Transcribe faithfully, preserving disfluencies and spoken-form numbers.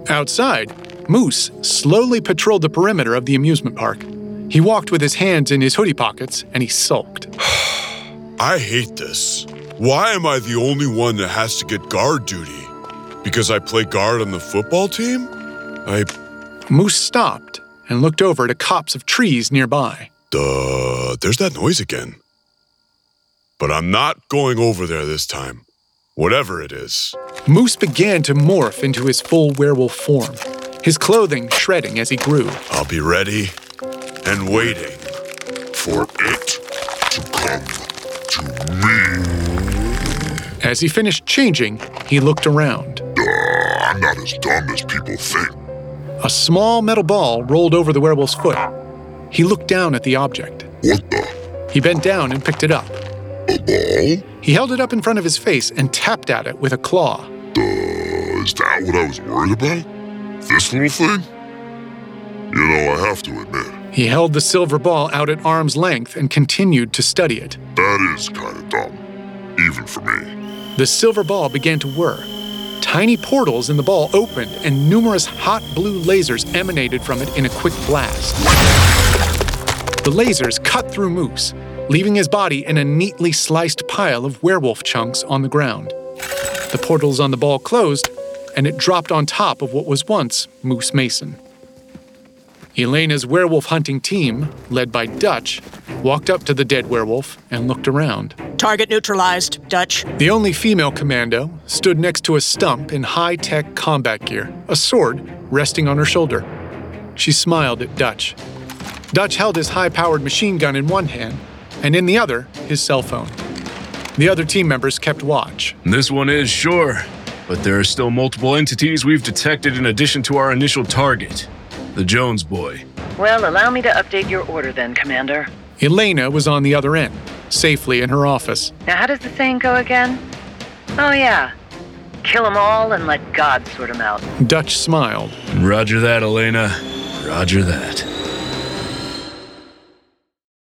Outside, Moose slowly patrolled the perimeter of the amusement park. He walked with his hands in his hoodie pockets, and he sulked. I hate this. Why am I the only one that has to get guard duty? Because I play guard on the football team? I... Moose stopped and looked over at a copse of trees nearby. Duh, there's that noise again. But I'm not going over there this time. Whatever it is. Moose began to morph into his full werewolf form, his clothing shredding as he grew. I'll be ready and waiting for it to come to me. As he finished changing, he looked around. Duh, I'm not as dumb as people think. A small metal ball rolled over the werewolf's foot. He looked down at the object. What the? He bent down and picked it up. A ball? He held it up in front of his face and tapped at it with a claw. Duh, is that what I was worried about? This little thing? You know, I have to admit. He held the silver ball out at arm's length and continued to study it. That is kind of dumb, even for me. The silver ball began to whir. Tiny portals in the ball opened, and numerous hot blue lasers emanated from it in a quick blast. The lasers cut through Moose, leaving his body in a neatly sliced pile of werewolf chunks on the ground. The portals on the ball closed, and it dropped on top of what was once Moose Mason. Elena's werewolf hunting team, led by Dutch, walked up to the dead werewolf and looked around. Target neutralized, Dutch. The only female commando stood next to a stump in high-tech combat gear, a sword resting on her shoulder. She smiled at Dutch. Dutch held his high-powered machine gun in one hand, and in the other, his cell phone. The other team members kept watch. This one is, sure, but there are still multiple entities we've detected in addition to our initial target, the Jones boy. Well, allow me to update your order then, Commander. Elena was on the other end, safely in her office. Now, how does the saying go again? Oh, yeah. Kill them all and let God sort them out. Dutch smiled. Roger that, Elena. Roger that.